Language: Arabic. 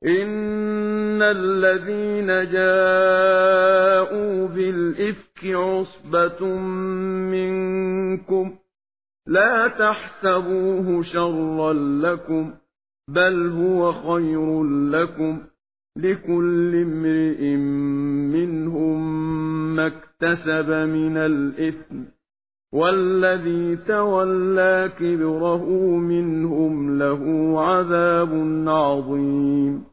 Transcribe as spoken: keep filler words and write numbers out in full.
إِنَّ الَّذِينَ جَاءُوا بِالْإِفْكِ عُصْبَةٌ مِّنكُمْ ۚ لَا تَحْسَبُوهُ شَرًّا لَّكُم، بَلْ هُوَ خَيْرٌ لَّكُمْ ۚ لِكُلِّ امْرِئٍ مِّنْهُم مَّا اكْتَسَبَ مِنَ الْإِثْمِ ۚ وَالَّذِي تَوَلَّىٰ كِبْرَهُ مِنْهُمْ لَهُ عَذَابٌ عَظِيمٌ